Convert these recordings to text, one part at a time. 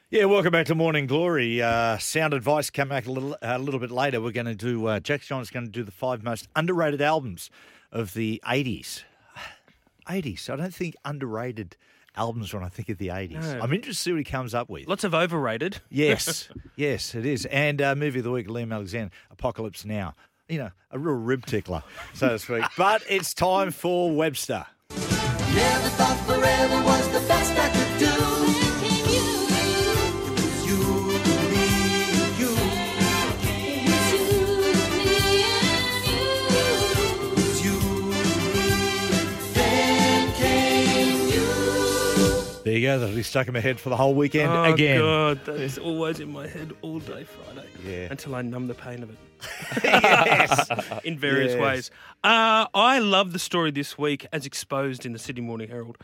Yeah, welcome back to Morning Glory. Sound advice come back a little bit later. We're going to do, Jack John's going to do the 5 most underrated albums of the 80s. 80s. I don't think underrated albums when I think of the 80s. No. I'm interested to see what he comes up with. Lots of overrated. Yes, yes, it is. And movie of the week, Liam Alexander, Apocalypse Now. You know, a real rib tickler, so to speak. But it's time for Webster. Never thought forever was the best I could do. It was you, me, you. It was you, me, then came you. There you go. That'll be stuck in my head for the whole weekend Oh, again. God, that is always in my head all day Friday. Yeah. Until I numb the pain of it. Yes. In various Yes. ways. I love the story this week, as exposed in the Sydney Morning Herald,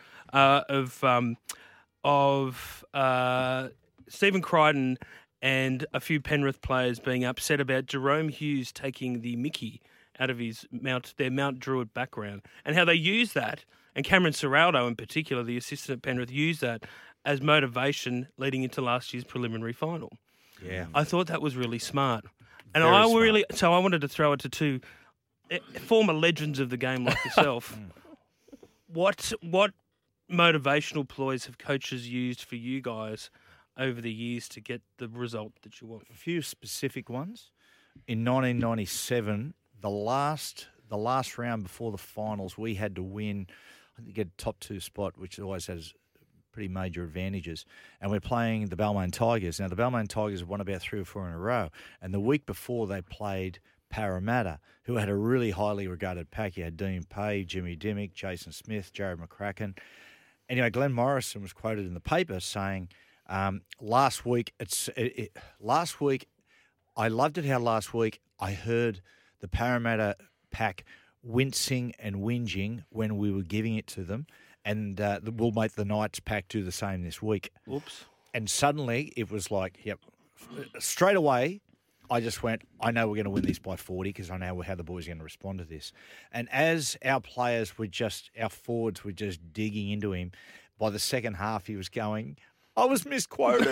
of Stephen Crichton and a few Penrith players being upset about Jerome Hughes taking the mickey out of their Mount Druitt background, and how they use that, and Cameron Serraldo in particular, the assistant at Penrith, used that as motivation leading into last year's preliminary final. Yeah. I thought that was really smart. And Very I wanted to throw it to two former legends of the game like yourself. What motivational ploys have coaches used for you guys over the years to get the result that you want? A few specific ones. In 1997, the last round before the finals, we had to win, I think, get a top 2 spot, which always has pretty major advantages. And we're playing the Balmain Tigers. Now, the Balmain Tigers have won about 3 or 4 in a row. And the week before, they played Parramatta, who had a really highly regarded pack. You had Dean Pay, Jimmy Dimmick, Jason Smith, Jared McCracken. Anyway, Glenn Morrison was quoted in the paper saying, last week, I loved it how last week I heard the Parramatta pack wincing and whinging when we were giving it to them. And we'll make the Knights pack do the same this week. Whoops. And suddenly it was like, yep, straight away, I just went, I know we're going to win this by 40 because I know how the boys are going to respond to this. And as our forwards were just digging into him, by the second half he was going, I was misquoted.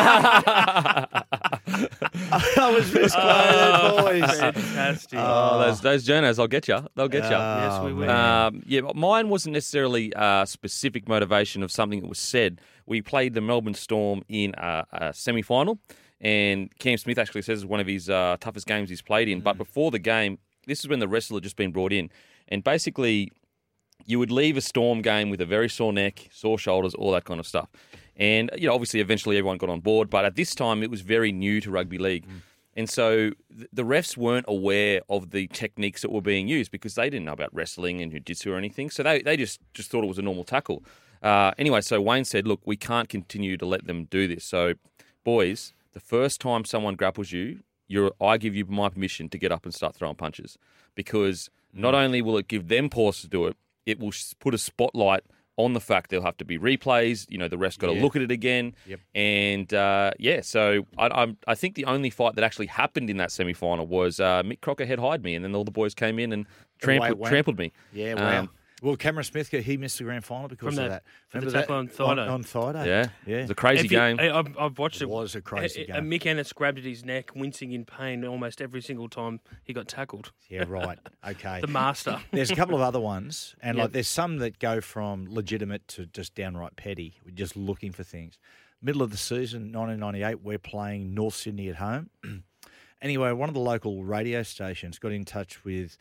I was misquoted, boys. Fantastic. Those journos, I'll get you. They'll get you. Yes, we will. But mine wasn't necessarily a specific motivation of something that was said. We played the Melbourne Storm in a semi-final, and Cam Smith actually says it's one of his toughest games he's played in. But before the game, this is when the wrestler had just been brought in, and basically you would leave a Storm game with a very sore neck, sore shoulders, all that kind of stuff. And, obviously, eventually everyone got on board. But at this time, it was very new to rugby league. And so the refs weren't aware of the techniques that were being used because they didn't know about wrestling and jiu-jitsu or anything. So they just thought it was a normal tackle. Anyway, so Wayne said, look, we can't continue to let them do this. So, boys, the first time someone grapples you, I give you my permission to get up and start throwing punches. Because not only will it give them pause to do it, it will put a spotlight on the fact there'll have to be replays. The ref's got to look at it again. Yep. And, so I think the only fight that actually happened in that semi-final was Mick Crocker head-hired me, and then all the boys came in and trampled me. Yeah, wow. Well, Cameron Smith, he missed the grand final because of that. From the tackle on Thaiday. On Thaiday. Yeah. Yeah. It was a crazy game. I've watched it. It was a crazy game. Mick Ennis grabbed at his neck, wincing in pain almost every single time he got tackled. Yeah, right. Okay. The master. There's a couple of other ones, and Yep. there's some that go from legitimate to just downright petty. We're just looking for things. Middle of the season, 1998, we're playing North Sydney at home. Anyway, one of the local radio stations got in touch with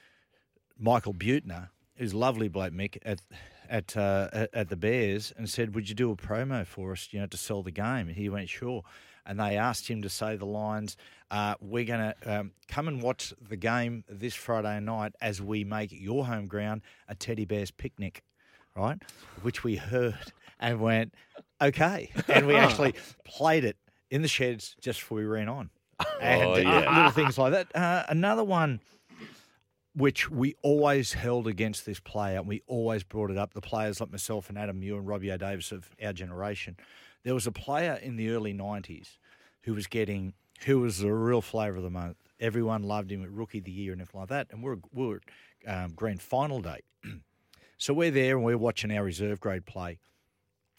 Michael Butner, who's a lovely bloke, Mick, at the Bears, and said, would you do a promo for us, to sell the game? And he went, sure. And they asked him to say the lines, we're going to come and watch the game this Friday night as we make your home ground a teddy bear's picnic, right? Which we heard and went, okay. And we actually played it in the sheds just before we ran on. And little things like that. Another one, which we always held against this player, and we always brought it up, the players like myself and Adam Muir and Robbie O'Davis of our generation. There was a player in the early 90s who was the real flavour of the month. Everyone loved him at Rookie of the Year and everything like that. And we're at grand final day. So we're there and we're watching our reserve grade play.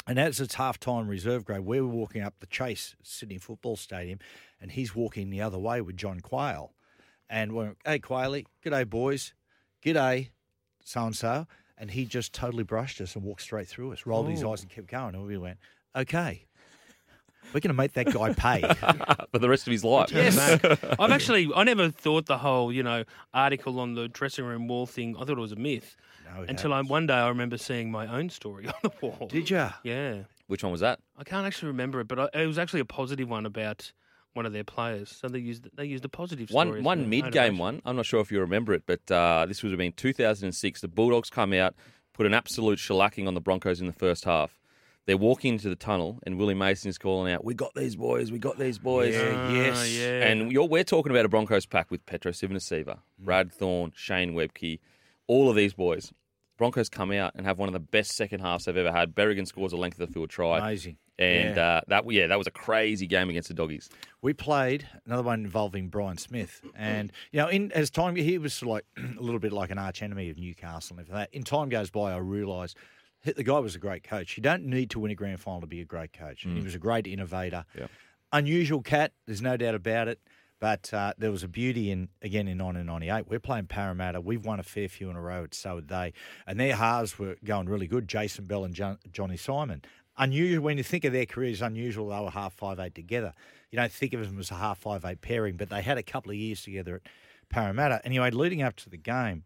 And as it's half-time reserve grade, we're walking up the Chase Sydney Football Stadium, and he's walking the other way with John Quayle. And we're, hey, Quayle, g'day, boys. G'day, so-and-so. And he just totally brushed us and walked straight through us, rolled his eyes and kept going. And we went, okay, we're going to make that guy pay. For the rest of his life. Yes. I never thought the whole, article on the dressing room wall thing, I thought it was a myth. No, it Until happens. one day I remember seeing my own story on the wall. Did you? Yeah. Which one was that? I can't actually remember it, but it was actually a positive one about one of their players. So they used a positive story. One mid-game one. I'm not sure if you remember it, but this would have been 2006. The Bulldogs come out, put an absolute shellacking on the Broncos in the first half. They're walking into the tunnel, and Willie Mason is calling out, "We got these boys, we got these boys." Yes. Yeah. And we're talking about a Broncos pack with Petro Civoniceva, Brad Thorne, Shane Webke, all of these boys. Broncos come out and have one of the best second halves they've ever had. Berrigan scores a length of the field try. Amazing. And that was a crazy game against the Doggies. We played another one involving Brian Smith. And, as time, he was sort of like a little bit like an arch enemy of Newcastle and everything like that. In time goes by, I realised the guy was a great coach. You don't need to win a grand final to be a great coach. And he was a great innovator. Yep. Unusual cat, there's no doubt about it. But there was a beauty in 1998. We're playing Parramatta. We've won a fair few in a row, so had they. And their halves were going really good, Jason Bell and Johnny Simon. Unusual, when you think of their careers, unusual they were half 5'8" together. You don't think of them as a half 5'8" pairing, but they had a couple of years together at Parramatta. Anyway, leading up to the game,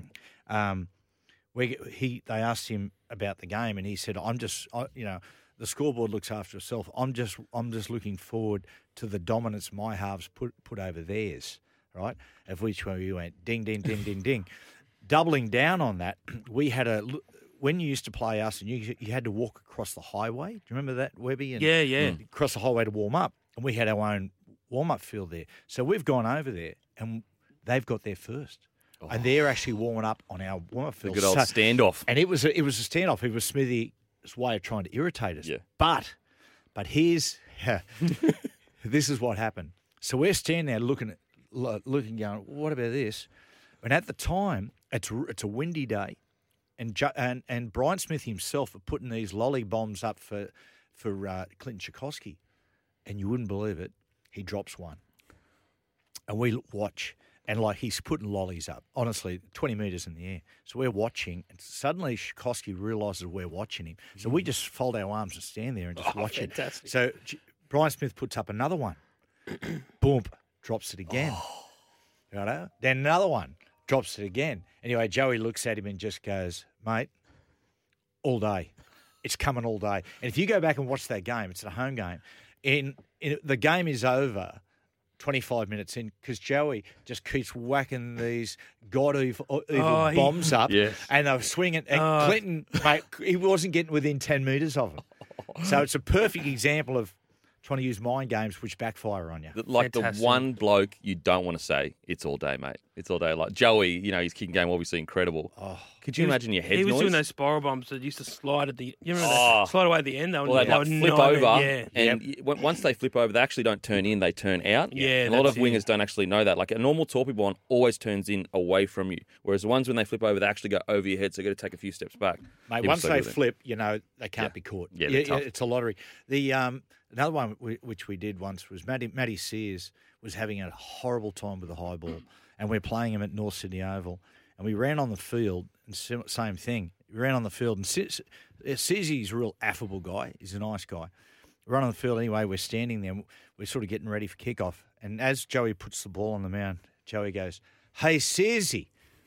they asked him about the game, and he said, the scoreboard looks after itself. I'm just looking forward to the dominance my halves put over theirs, right? Of which we went ding, ding, ding, ding, ding. Doubling down on that, we had when you used to play us, and you had to walk across the highway. Do you remember that, Webby? And Yeah. Across the highway to warm up, and we had our own warm-up field there. So we've gone over there, and they've got there first. And they're actually warming up on our warm-up The field. good old standoff. And it was a standoff. It was Smithy's way of trying to irritate us. Yeah. But here's this is what happened. So we're standing there looking, going, what about this? And at the time, it's a windy day, and Brian Smith himself are putting these lolly bombs up for Clinton Tchaikovsky, and you wouldn't believe it, he drops one, and we watch. And he's putting lollies up, honestly, 20 metres in the air. So we're watching, and suddenly Tchaikovsky realises we're watching him. So we just fold our arms and stand there and just watch fantastic. it. So Brian Smith puts up another one. Boom, drops it again. Righto? Then another one, drops it again. Anyway, Joey looks at him and just goes, mate, all day. It's coming all day. And if you go back and watch that game, it's a home game. The game is over 25 minutes in, because Joey just keeps whacking these god-evil bombs up, Yes. and they're swinging. And Clinton, mate, he wasn't getting within 10 metres of them. So it's a perfect example of trying to use mind games which backfire on you. Like Fantastic. the one bloke you don't want to say, it's all day, mate. It's all day. Like Joey, his kicking game, obviously incredible. Could you imagine your head He was noise? doing those spiral bombs that used to slide at the. You remember that? Slide away at the end. They Well, they'd would flip over, Yeah. and once they flip over, they actually don't turn in; they turn out. Yeah, and a lot of that's it. wingers don't actually know that. Like a normal torpedo one always turns in away from you, whereas the ones when they flip over, they actually go over your head, so you got to take a few steps back. Mate, He was once so they good at it. flip, they can't be caught. Yeah, they're tough. It's a lottery. The another one which we did once was Matty Sears was having a horrible time with the high ball, and we're playing him at North Sydney Oval, and we ran on the field, and same thing. We ran on the field, and Searsy's a real affable guy. He's a nice guy. We run on the field anyway. We're standing there. And we're sort of getting ready for kickoff, and as Joey puts the ball on the mound, Joey goes, "Hey, Searsy,"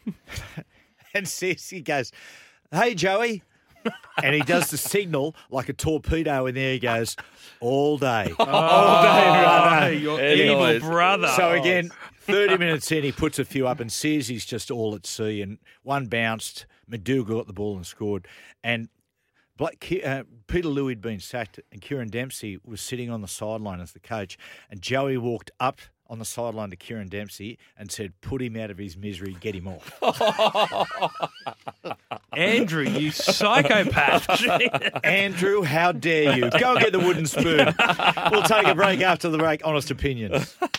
and Searsy goes, "Hey, Joey." And he does the signal like a torpedo in there. He goes, all day. All day, brother. Your Anyways. evil brother. So again, 30 minutes in, he puts a few up, and Searsy's just all at sea. And one bounced. McDougall got the ball and scored. And Peter Lew had been sacked, and Kieran Dempsey was sitting on the sideline as the coach. And Joey walked up on the sideline to Kieran Dempsey and said, put him out of his misery, get him off. Andrew, you psychopath. Andrew, how dare you? Go and get the wooden spoon. We'll take a break after the break. Honest opinions.